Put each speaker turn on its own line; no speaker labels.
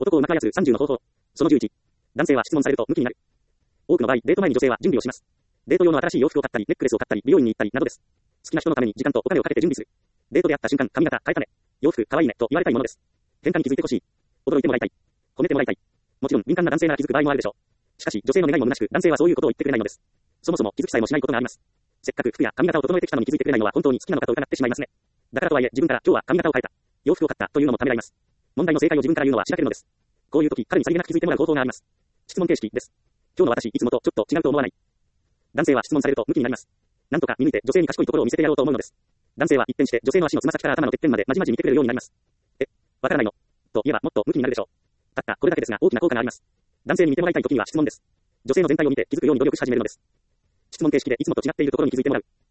男をうまく操る30の方法。その11。男性は質問されるとムキになる。多くの場合、デート前に女性は準備をします。デート用の新しい洋服を買ったり、ネックレスを買ったり、美容院に行ったり、などです。好きな人のために時間とお金をかけて準備する。デートで会った瞬間、髪型変えたね。洋服可愛いね、と言われたいものです。変化に気づいてほしい。驚いてもらいたい。褒めてもらいたい。もちろん、敏感な男性なら気づく場合もあるでしょう。しかし、女性の願いも虚しく、男性はそういうことを言ってくれないのです。そもそも気づきさえもしないことがあります。せっかく服や髪型を整えてきたのに気づいてくれないのは本当に好きなのかと疑ってしまいますね。だからとはいえ、自分から今日は髪型を変えた。洋服を買ったというのもためらいます。問題の正解を自分から言うのはしらけるのです。こういう時、彼にさりげなく気づいてもらう方法があります。質問形式です。今日の私、いつもとちょっと違うと思わない。男性は質問されるとムキになります。なんとか見抜いて女性に賢いところを見せてやろうと思うのです。男性は一転して女性の足のつま先から頭のてっぺんまでまじまじ見てくれるようになります。わからないのと言えばもっとムキになるでしょう。たったこれだけですが大きな効果があります。男性に見てもらいたい時には質問です。女性の全体を見て気づくように努力し始めるのです。質問形式でいつもと違っているところに気づいてもらう。